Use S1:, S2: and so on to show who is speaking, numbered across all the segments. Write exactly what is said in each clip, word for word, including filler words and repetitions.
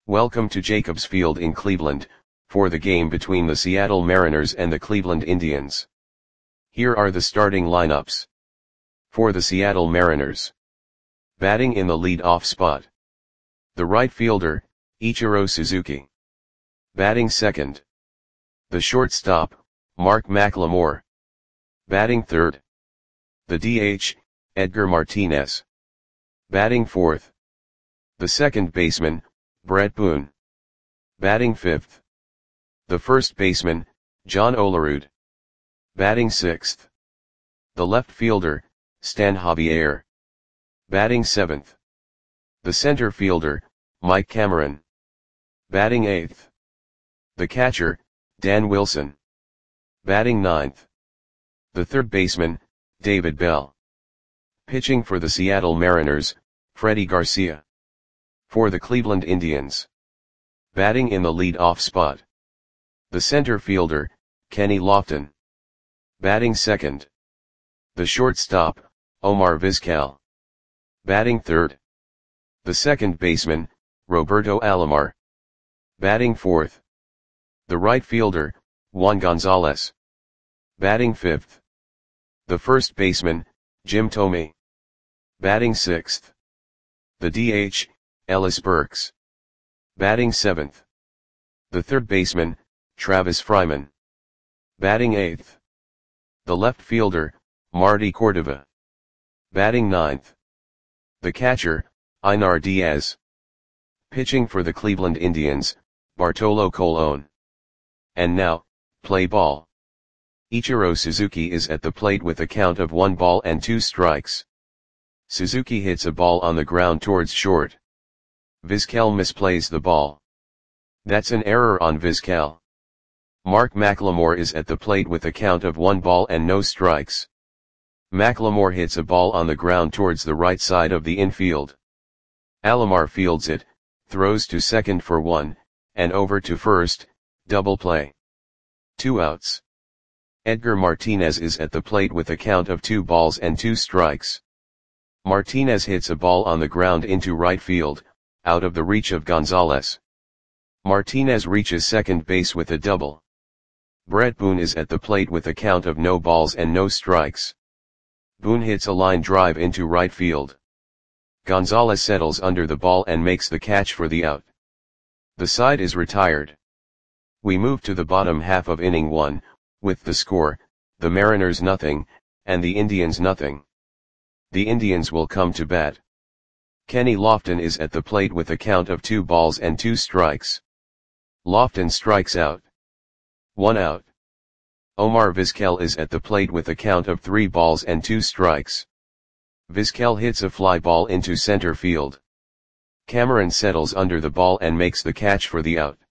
S1: Welcome to Jacobs Field in Cleveland, for the game between the Seattle Mariners and the Cleveland Indians. Here are the starting lineups. For the Seattle Mariners. Batting in the lead-off spot. The right fielder, Ichiro Suzuki. Batting second. The shortstop, Mark McLemore. Batting third. The D H, Edgar Martinez. Batting fourth. The second baseman, Bret Boone. Batting fifth. The first baseman, John Olerud. Batting sixth. The left fielder, Stan Javier. Batting seventh. The center fielder, Mike Cameron. Batting eighth. The catcher, Dan Wilson. Batting ninth. The third baseman, David Bell. Pitching for the Seattle Mariners, Freddie Garcia. For the Cleveland Indians. Batting in the lead-off spot. The center fielder, Kenny Lofton. Batting second. The shortstop, Omar Vizquel. Batting third. The second baseman, Roberto Alomar. Batting fourth. The right fielder, Juan Gonzalez. Batting fifth. The first baseman, Jim Thome. Batting sixth. The D H, Ellis Burks. Batting seventh. The third baseman, Travis Fryman. Batting eighth. The left fielder, Marty Cordova. Batting ninth. The catcher, Einar Diaz. Pitching for the Cleveland Indians, Bartolo Colon. And now, play ball. Ichiro Suzuki is at the plate with a count of one ball and two strikes. Suzuki hits a ball on the ground towards short. Vizquel misplays the ball. That's an error on Vizquel. Mark McLemore is at the plate with a count of one ball and no strikes. McLemore hits a ball on the ground towards the right side of the infield. Alomar fields it, throws to second for one, and over to first, double play. Two outs. Edgar Martinez is at the plate with a count of two balls and two strikes. Martinez hits a ball on the ground into right field, out of the reach of Gonzalez. Martinez reaches second base with a double. Bret Boone is at the plate with a count of no balls and no strikes. Boone hits a line drive into right field. Gonzalez settles under the ball and makes the catch for the out. The side is retired. We move to the bottom half of inning one, with the score, the Mariners nothing, and the Indians nothing. The Indians will come to bat. Kenny Lofton is at the plate with a count of two balls and two strikes. Lofton strikes out. One out. Omar Vizquel is at the plate with a count of three balls and two strikes. Vizquel hits a fly ball into center field. Cameron settles under the ball and makes the catch for the out.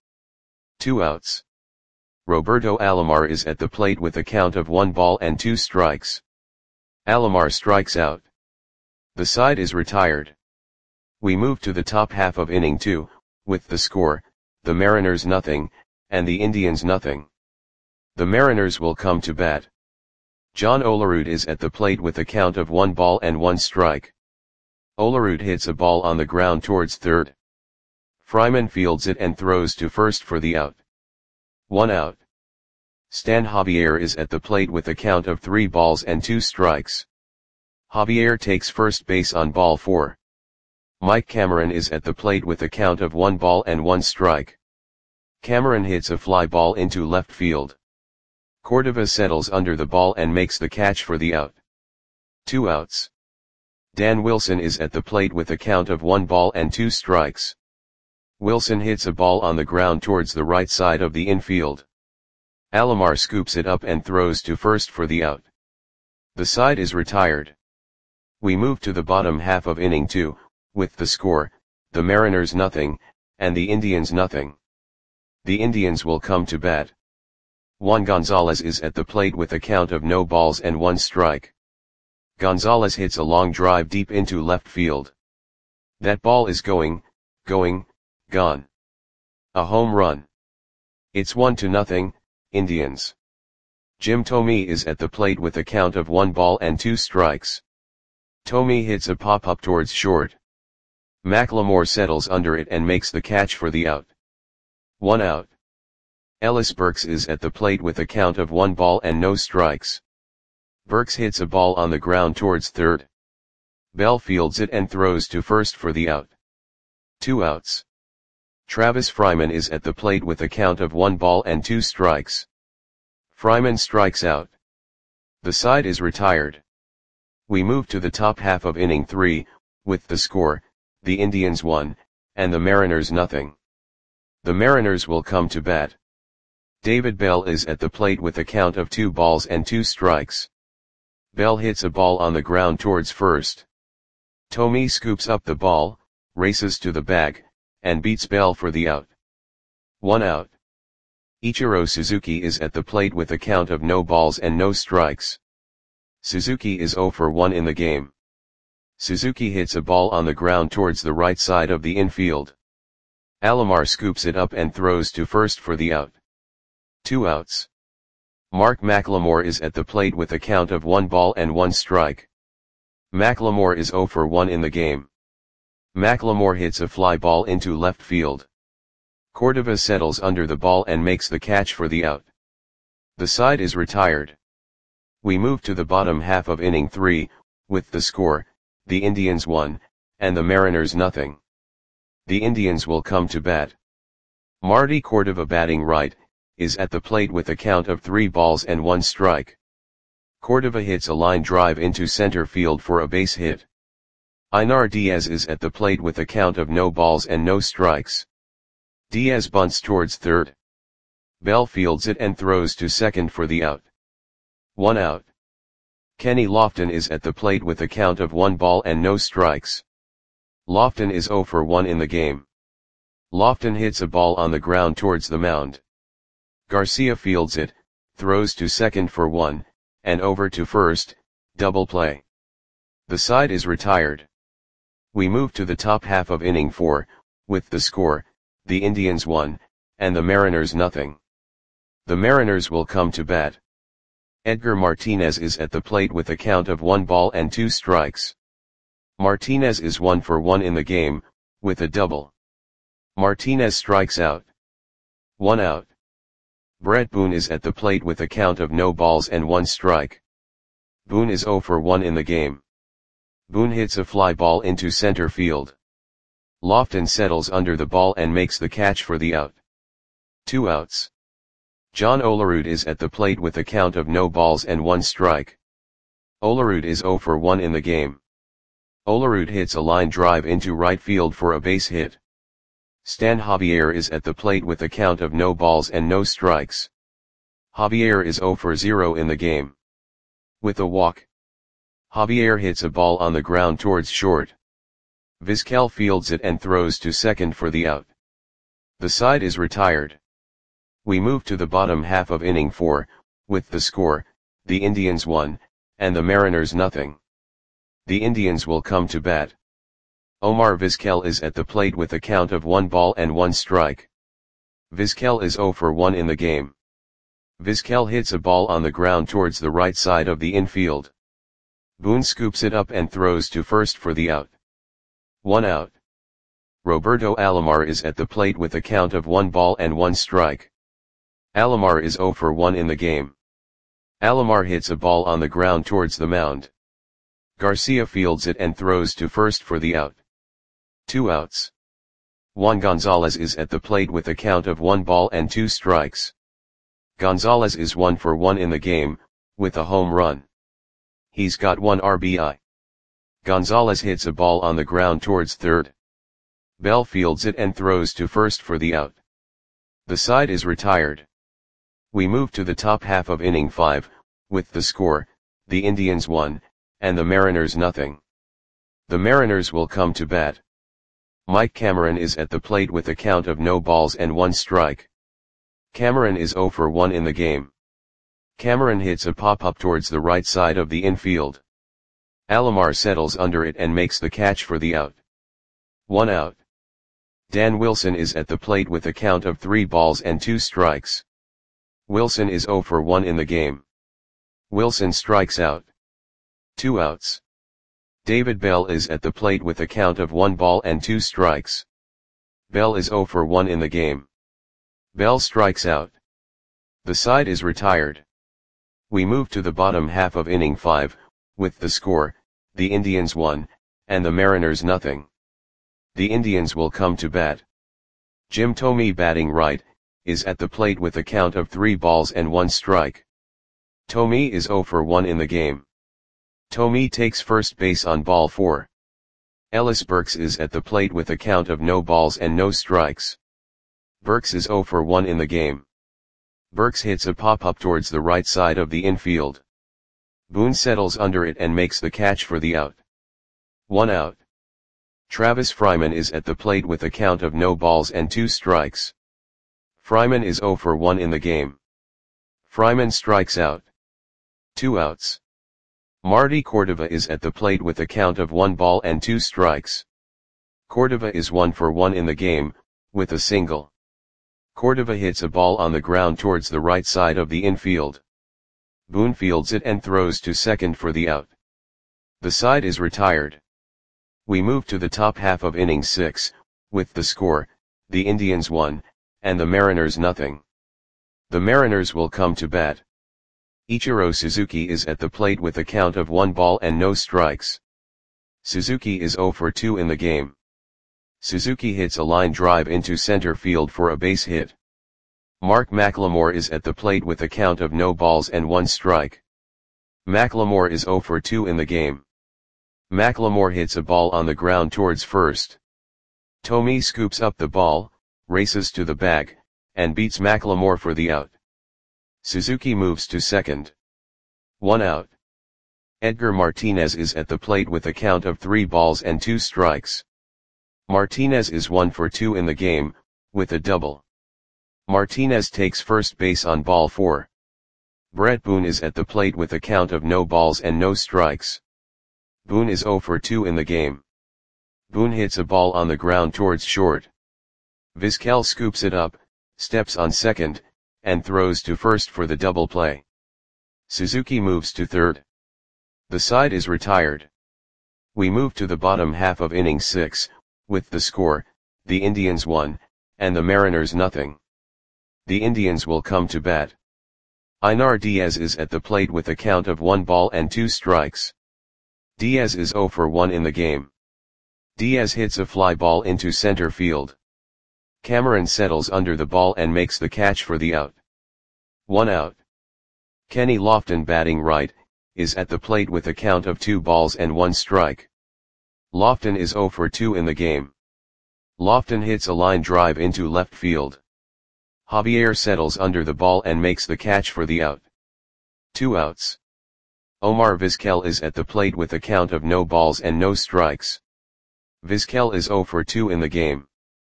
S1: Two outs. Roberto Alomar is at the plate with a count of one ball and two strikes. Alomar strikes out. The side is retired. We move to the top half of inning two, with the score, the Mariners nothing, and the Indians nothing. The Mariners will come to bat. John Olerud is at the plate with a count of one ball and one strike. Olerud hits a ball on the ground towards third. Fryman fields it and throws to first for the out. One out. Stan Javier is at the plate with a count of three balls and two strikes. Javier takes first base on ball four. Mike Cameron is at the plate with a count of one ball and one strike. Cameron hits a fly ball into left field. Cordova settles under the ball and makes the catch for the out. Two outs. Dan Wilson is at the plate with a count of one ball and two strikes. Wilson hits a ball on the ground towards the right side of the infield. Alomar scoops it up and throws to first for the out. The side is retired. We move to the bottom half of inning two, with the score, the Mariners nothing, and the Indians nothing. The Indians will come to bat. Juan Gonzalez is at the plate with a count of no balls and one strike. Gonzalez hits a long drive deep into left field. That ball is going, going, gone. A home run. It's one to nothing, Indians. Jim Thome is at the plate with a count of one ball and two strikes. Thome hits a pop-up towards short. McLemore settles under it and makes the catch for the out. One out. Ellis Burks is at the plate with a count of one ball and no strikes. Burks hits a ball on the ground towards third. Bell fields it and throws to first for the out. Two outs. Travis Fryman is at the plate with a count of one ball and two strikes. Fryman strikes out. The side is retired. We move to the top half of inning three, with the score, the Indians one, and the Mariners nothing. The Mariners will come to bat. David Bell is at the plate with a count of two balls and two strikes. Bell hits a ball on the ground towards first. Tomei scoops up the ball, races to the bag, and beats Bell for the out. One out. Ichiro Suzuki is at the plate with a count of no balls and no strikes. Suzuki is zero for one in the game. Suzuki hits a ball on the ground towards the right side of the infield. Alomar scoops it up and throws to first for the out. Two outs. Mark McLemore is at the plate with a count of one ball and one strike. McLemore is zero for one in the game. McLemore hits a fly ball into left field. Cordova settles under the ball and makes the catch for the out. The side is retired. We move to the bottom half of inning three, with the score, the Indians one, and the Mariners nothing. The Indians will come to bat. Marty Cordova, batting right, is at the plate with a count of three balls and one strike. Cordova hits a line drive into center field for a base hit. Einar Diaz is at the plate with a count of no balls and no strikes. Diaz bunts towards third. Bell fields it and throws to second for the out. One out. Kenny Lofton is at the plate with a count of one ball and no strikes. Lofton is zero for one in the game. Lofton hits a ball on the ground towards the mound. Garcia fields it, throws to second for one, and over to first, double play. The side is retired. We move to the top half of inning four, with the score, the Indians one, and the Mariners nothing. The Mariners will come to bat. Edgar Martinez is at the plate with a count of one ball and two strikes. Martinez is one for one in the game, with a double. Martinez strikes out. One out. Brett Boone is at the plate with a count of no balls and one strike. Boone is zero for one in the game. Boone hits a fly ball into center field. Lofton settles under the ball and makes the catch for the out. Two outs. John Olerud is at the plate with a count of no balls and one strike. Olerud is zero for one in the game. Olerud hits a line drive into right field for a base hit. Stan Javier is at the plate with a count of no balls and no strikes. Javier is zero for zero in the game. With a walk. Javier hits a ball on the ground towards short. Vizquel fields it and throws to second for the out. The side is retired. We move to the bottom half of inning four, with the score, the Indians one, and the Mariners nothing. The Indians will come to bat. Omar Vizquel is at the plate with a count of one ball and one strike. Vizquel is zero for one in the game. Vizquel hits a ball on the ground towards the right side of the infield. Boone scoops it up and throws to first for the out. One out. Roberto Alomar is at the plate with a count of one ball and one strike. Alomar is zero for one in the game. Alomar hits a ball on the ground towards the mound. Garcia fields it and throws to first for the out. Two outs. Juan Gonzalez is at the plate with a count of one ball and two strikes. Gonzalez is one for one in the game, with a home run. He's got one R B I. Gonzalez hits a ball on the ground towards third. Bell fields it and throws to first for the out. The side is retired. We move to the top half of inning five, with the score, the Indians one, and the Mariners nothing. The Mariners will come to bat. Mike Cameron is at the plate with a count of no balls and one strike. Cameron is zero for one in the game. Cameron hits a pop-up towards the right side of the infield. Alomar settles under it and makes the catch for the out. One out. Dan Wilson is at the plate with a count of three balls and two strikes. Wilson is zero for one in the game. Wilson strikes out. Two outs. David Bell is at the plate with a count of one ball and two strikes. Bell is zero for one in the game. Bell strikes out. The side is retired. We move to the bottom half of inning five, with the score, the Indians one, and the Mariners nothing. The Indians will come to bat. Jim Thome, batting right, is at the plate with a count of three balls and one strike. Thome is zero for one in the game. Thome takes first base on ball four. Ellis Burks is at the plate with a count of no balls and no strikes. Burks is zero for one in the game. Burks hits a pop-up towards the right side of the infield. Boone settles under it and makes the catch for the out. One out. Travis Fryman is at the plate with a count of no balls and two strikes. Fryman is zero for one in the game. Fryman strikes out. Two outs. Marty Cordova is at the plate with a count of one ball and two strikes. Cordova is one for one in the game, with a single. Cordova hits a ball on the ground towards the right side of the infield. Boone fields it and throws to second for the out. The side is retired. We move to the top half of inning six, with the score, the Indians one, and the Mariners nothing. The Mariners will come to bat. Ichiro Suzuki is at the plate with a count of one ball and no strikes. Suzuki is zero for two in the game. Suzuki hits a line drive into center field for a base hit. Mark McLemore is at the plate with a count of no balls and one strike. McLemore is zero for two in the game. McLemore hits a ball on the ground towards first. Thome scoops up the ball, races to the bag, and beats McLemore for the out. Suzuki moves to second. One out. Edgar Martinez is at the plate with a count of three balls and two strikes. Martinez is one for two in the game, with a double. Martinez takes first base on ball four. Brett Boone is at the plate with a count of no balls and no strikes. Boone is zero for two in the game. Boone hits a ball on the ground towards short. Vizquel scoops it up, steps on second, and throws to first for the double play. Suzuki moves to third. The side is retired. We move to the bottom half of inning six, with the score, the Indians one, and the Mariners nothing. The Indians will come to bat. Einar Diaz is at the plate with a count of one ball and two strikes. Diaz is zero for one in the game. Diaz hits a fly ball into center field. Cameron settles under the ball and makes the catch for the out. One out. Kenny Lofton, batting right, is at the plate with a count of two balls and one strike. Lofton is zero for two in the game. Lofton hits a line drive into left field. Javier settles under the ball and makes the catch for the out. Two outs. Omar Vizquel is at the plate with a count of no balls and no strikes. Vizquel is zero for two in the game.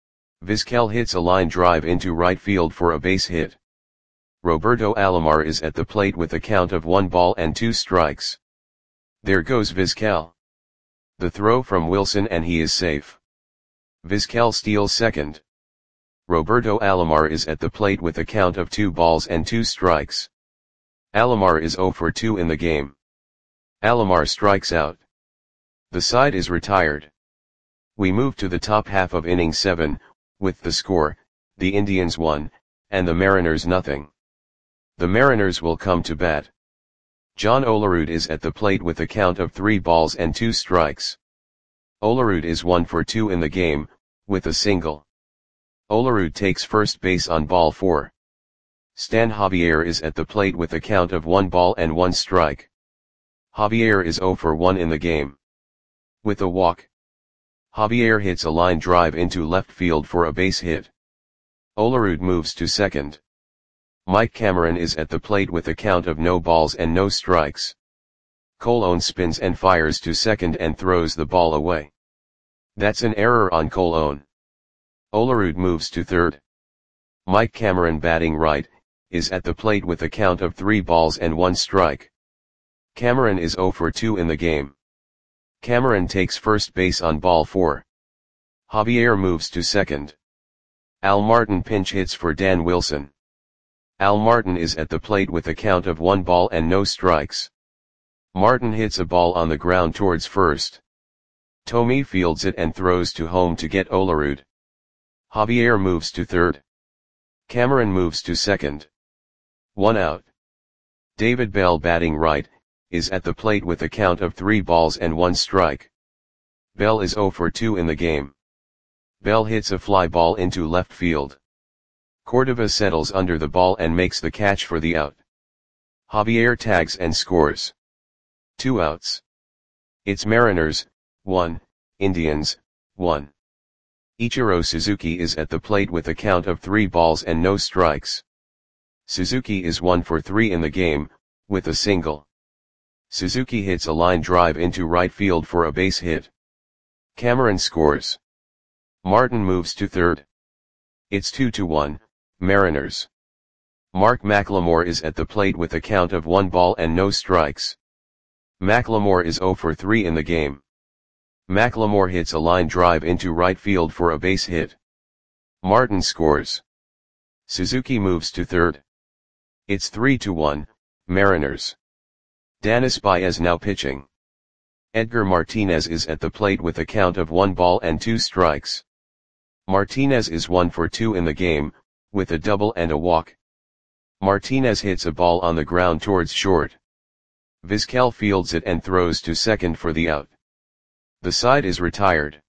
S1: Vizquel hits a line drive into right field for a base hit. Roberto Alomar is at the plate with a count of one ball and two strikes. There goes Vizquel. The throw from Wilson and he is safe. Vizquel steals second. Roberto Alomar is at the plate with a count of two balls and two strikes. Alomar is zero for two in the game. Alomar strikes out. The side is retired. We move to the top half of inning seven, with the score, the Indians one, and the Mariners nothing. The Mariners will come to bat. John Olerud is at the plate with a count of three balls and two strikes. Olerud is one for two in the game, with a single. Olerud takes first base on ball four. Stan Javier is at the plate with a count of one ball and one strike. Javier is zero for one in the game. With a walk. Javier hits a line drive into left field for a base hit. Olerud moves to second. Mike Cameron is at the plate with a count of no balls and no strikes. Colon spins and fires to second and throws the ball away. That's an error on Colon. Olerud moves to third. Mike Cameron, batting right, is at the plate with a count of three balls and one strike. Cameron is zero for two in the game. Cameron takes first base on ball four. Javier moves to second. Al Martin pinch hits for Dan Wilson. Al Martin is at the plate with a count of one ball and no strikes. Martin hits a ball on the ground towards first. Tommy fields it and throws to home to get Olerud. Javier moves to third. Cameron moves to second. One out. David Bell, batting right, is at the plate with a count of three balls and one strike. Bell is oh for two in the game. Bell hits a fly ball into left field. Cordova settles under the ball and makes the catch for the out. Javier tags and scores. Two outs. It's Mariners, one, Indians, one. Ichiro Suzuki is at the plate with a count of three balls and no strikes. Suzuki is one for three in the game, with a single. Suzuki hits a line drive into right field for a base hit. Cameron scores. Martin moves to third. It's two to one, Mariners. Mark McLemore is at the plate with a count of one ball and no strikes. McLemore is oh for three in the game. McLemore hits a line drive into right field for a base hit. Martin scores. Suzuki moves to third. It's three to one, Mariners. Danis Baez now pitching. Edgar Martinez is at the plate with a count of one ball and two strikes. Martinez is one for two in the game, with a double and a walk. Martinez hits a ball on the ground towards short. Vizquel fields it and throws to second for the out. The side is retired.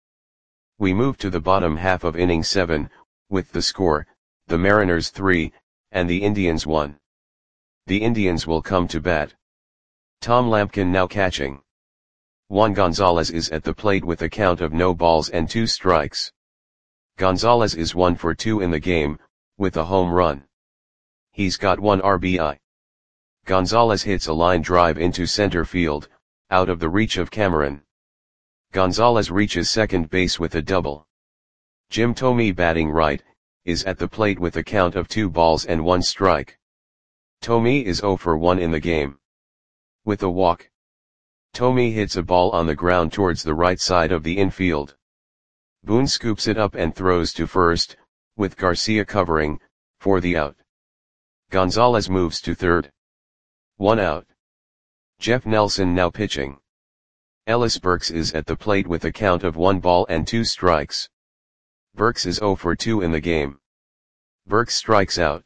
S1: We move to the bottom half of inning seven, with the score, the Mariners three, and the Indians one. The Indians will come to bat. Tom Lampkin now catching. Juan Gonzalez is at the plate with a count of no balls and two strikes. Gonzalez is one for two in the game, with a home run. He's got one R B I. Gonzalez hits a line drive into center field, out of the reach of Cameron. Gonzalez reaches second base with a double. Jim Thome, batting right, is at the plate with a count of two balls and one strike. Thome is oh for one in the game. With a walk. Thome hits a ball on the ground towards the right side of the infield. Boone scoops it up and throws to first, with Garcia covering, for the out. Gonzalez moves to third. One out. Jeff Nelson now pitching. Ellis Burks is at the plate with a count of one ball and two strikes. Burks is oh for two in the game. Burks strikes out.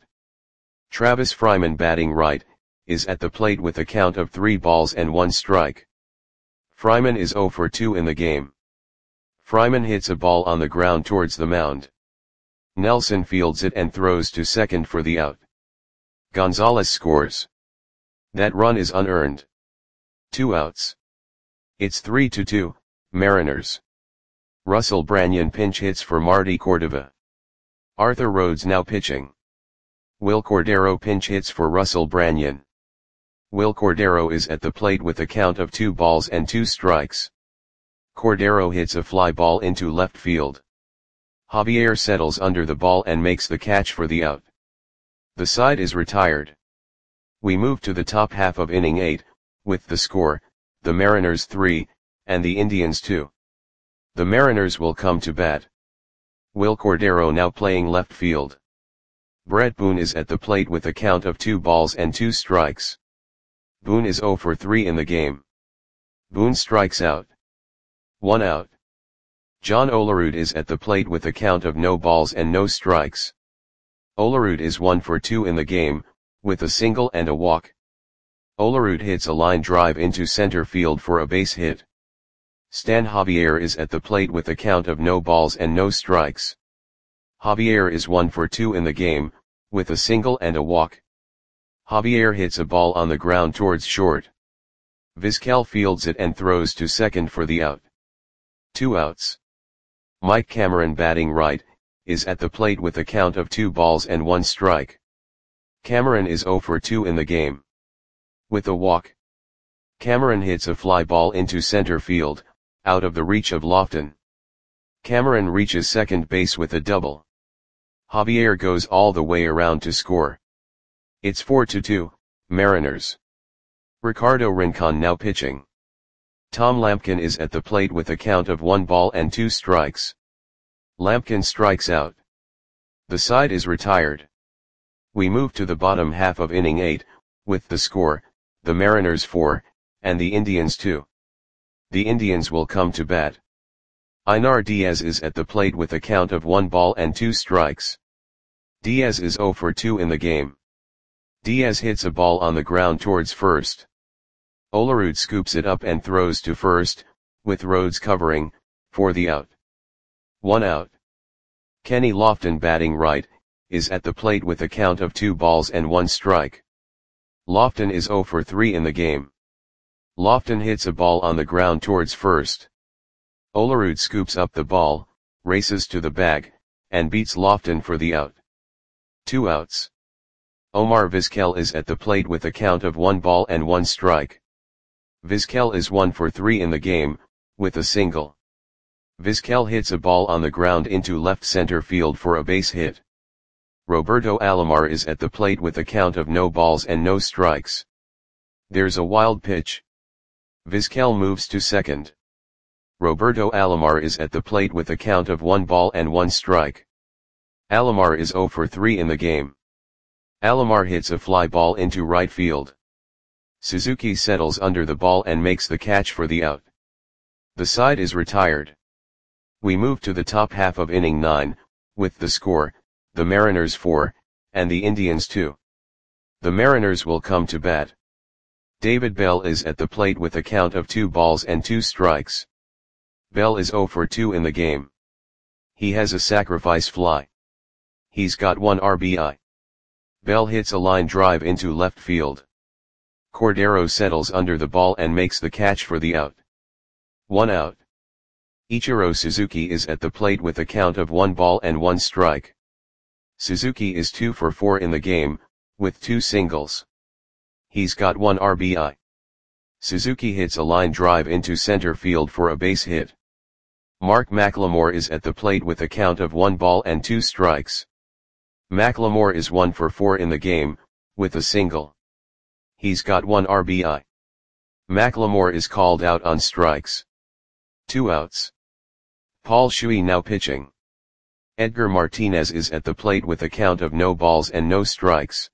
S1: Travis Fryman, batting right, is at the plate with a count of three balls and one strike. Fryman is oh for two in the game. Fryman hits a ball on the ground towards the mound. Nelson fields it and throws to second for the out. Gonzalez scores. That run is unearned. Two outs. It's three to two, Mariners. Russell Branyan pinch hits for Marty Cordova. Arthur Rhodes now pitching. Will Cordero pinch hits for Russell Branyan. Will Cordero is at the plate with a count of two balls and two strikes. Cordero hits a fly ball into left field. Javier settles under the ball and makes the catch for the out. The side is retired. We move to the top half of inning eight, with the score, the Mariners three, and the Indians two. The Mariners will come to bat. Will Cordero now playing left field. Brett Boone is at the plate with a count of two balls and two strikes. Boone is oh for three in the game. Boone strikes out. One out. John Olerud is at the plate with a count of no balls and no strikes. Olerud is one for two in the game, with a single and a walk. Olerud hits a line drive into center field for a base hit. Stan Javier is at the plate with a count of no balls and no strikes. Javier is one for two in the game, with a single and a walk. Javier hits a ball on the ground towards short. Vizquel fields it and throws to second for the out. Two outs. Mike Cameron, batting right, is at the plate with a count of two balls and one strike. Cameron is oh for two in the game. With a walk. Cameron hits a fly ball into center field, out of the reach of Lofton. Cameron reaches second base with a double. Javier goes all the way around to score. It's four to two, Mariners. Ricardo Rincon now pitching. Tom Lampkin is at the plate with a count of one ball and two strikes. Lampkin strikes out. The side is retired. We move to the bottom half of inning eight, with the score, the Mariners four, and the Indians two. The Indians will come to bat. Einar Diaz is at the plate with a count of one ball and two strikes. Diaz is zero for two in the game. Diaz hits a ball on the ground towards first. Olerud scoops it up and throws to first, with Rhodes covering, for the out. One out. Kenny Lofton, batting right, is at the plate with a count of two balls and one strike. Lofton is zero for three in the game. Lofton hits a ball on the ground towards first. Olerud scoops up the ball, races to the bag, and beats Lofton for the out. Two outs. Omar Vizquel is at the plate with a count of one ball and one strike. Vizquel is one for three in the game, with a single. Vizquel hits a ball on the ground into left center field for a base hit. Roberto Alomar is at the plate with a count of no balls and no strikes. There's a wild pitch. Vizquel moves to second. Roberto Alomar is at the plate with a count of one ball and one strike. Alomar is zero for three in the game. Alomar hits a fly ball into right field. Suzuki settles under the ball and makes the catch for the out. The side is retired. We move to the top half of inning nine, with the score, the Mariners four, and the Indians two. The Mariners will come to bat. David Bell is at the plate with a count of two balls and two strikes. Bell is zero for two in the game. He has a sacrifice fly. He's got one R B I. Bell hits a line drive into left field. Cordero settles under the ball and makes the catch for the out. One out. Ichiro Suzuki is at the plate with a count of one ball and one strike. Suzuki is two for four in the game, with two singles. He's got one R B I. Suzuki hits a line drive into center field for a base hit. Mark McLemore is at the plate with a count of one ball and two strikes. McLemore is one for four in the game, with a single. He's got one R B I. McLemore is called out on strikes. Two outs. Paul Shuey now pitching. Edgar Martinez is at the plate with a count of no balls and no strikes.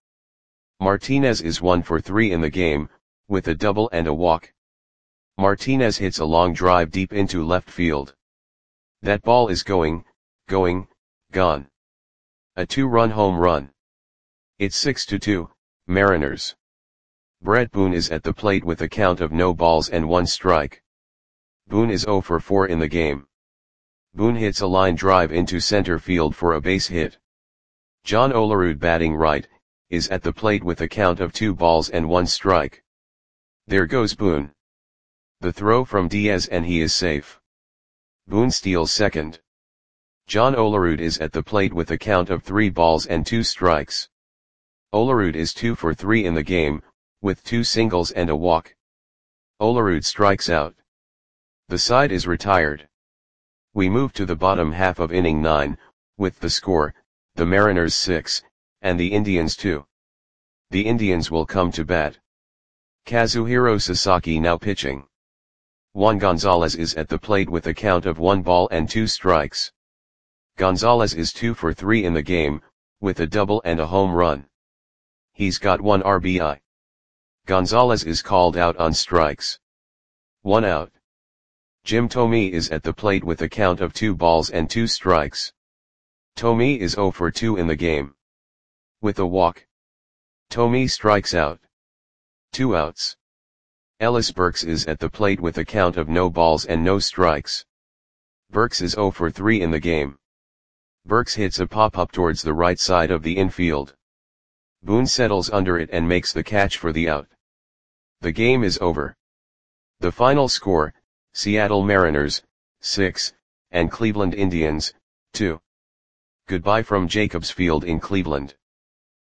S1: Martinez is one for three in the game, with a double and a walk. Martinez hits a long drive deep into left field. That ball is going, going, gone. A two-run home run. It's six to two, Mariners. Brett Boone is at the plate with a count of no balls and one strike. Boone is zero for four in the game. Boone hits a line drive into center field for a base hit. John Olerud, batting right, is at the plate with a count of two balls and one strike. There goes Boone. The throw from Diaz and he is safe. Boone steals second. John Olerud is at the plate with a count of three balls and two strikes. Olerud is two for three in the game, with two singles and a walk. Olerud strikes out. The side is retired. We move to the bottom half of inning nine, with the score, the Mariners six, and the Indians two. The Indians will come to bat. Kazuhiro Sasaki now pitching. Juan Gonzalez is at the plate with a count of one ball and two strikes. Gonzalez is two for three in the game, with a double and a home run. He's got one R B I. Gonzalez is called out on strikes. One out. Jim Thome is at the plate with a count of two balls and two strikes. Thome is zero for two in the game. With a walk. Thome strikes out. Two outs. Ellis Burks is at the plate with a count of no balls and no strikes. Burks is zero for three in the game. Burks hits a pop-up towards the right side of the infield. Boone settles under it and makes the catch for the out. The game is over. The final score, Seattle Mariners, six, and Cleveland Indians, two. Goodbye from Jacobs Field in Cleveland.